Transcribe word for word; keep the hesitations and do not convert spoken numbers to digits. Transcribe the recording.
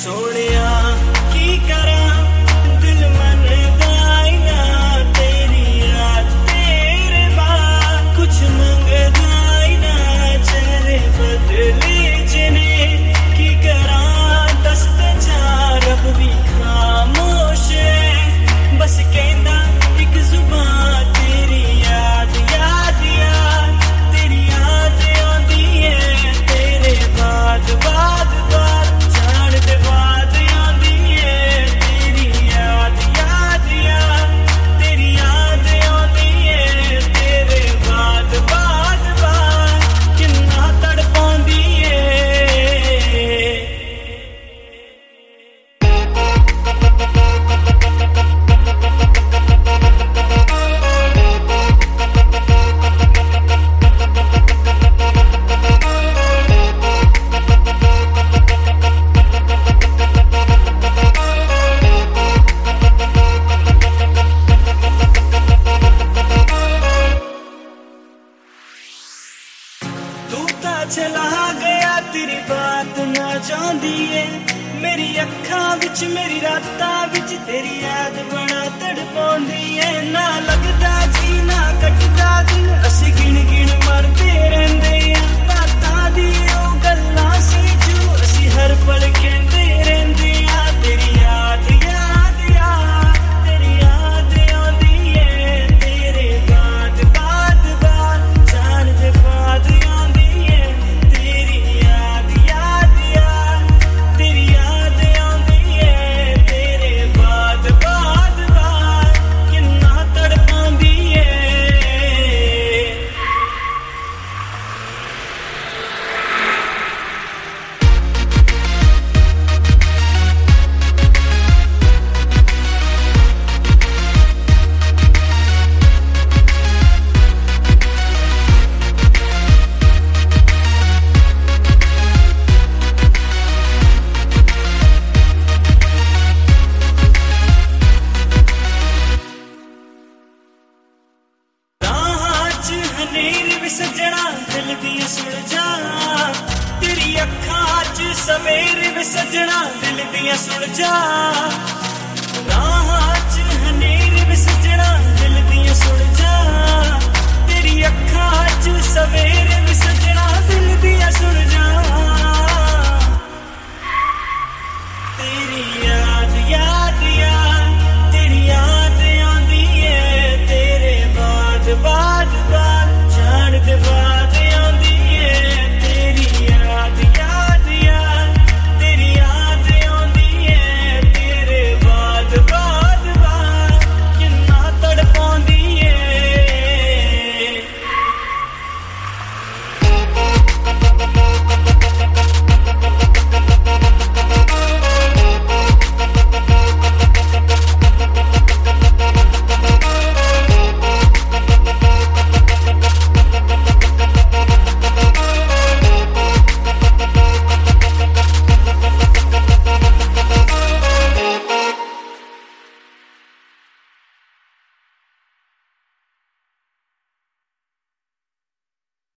सोनिया की करा दिल मन दाइना तेरी याद तेरे बाद कुछ मंग दाइना चेहरे बदले जिने की करा दस्त जा रब भी खामोश है बस कहना एक जुबान तेरी याद याद याद तेरी याद आंदी है तेरे बाद बाद बाद जान दे बाद आंदी है तेरी याद याद याद तेरी याद आंदी है तेरे बाद बाद बाद किन्ना तड़पांदी है चला गया तेरी बात ना चाहती है मेरी अखां विच मेरी रातां विच तेरी याद बड़ा तड़पाउंदी है ना लगदा जी ना कटदा दिन असीं गिण गिण मरदे रहिंदे आ रातां दी ओ गल्लां सी जो असीं हर पल कहंदे रहिंदे आ तेरी याद याद याद तेरी याद आंदी है तेरे बाद बाद बाद जान दे बाद आंदी है तेरी याद याद याद तेरी याद आंदी है तेरे बाद बाद बाद किन्ना तड़पांदी है सजना दिल दी सुलझा तेरी अखां च सवेर वे सजना दिल दी सुलझा राह च हनेर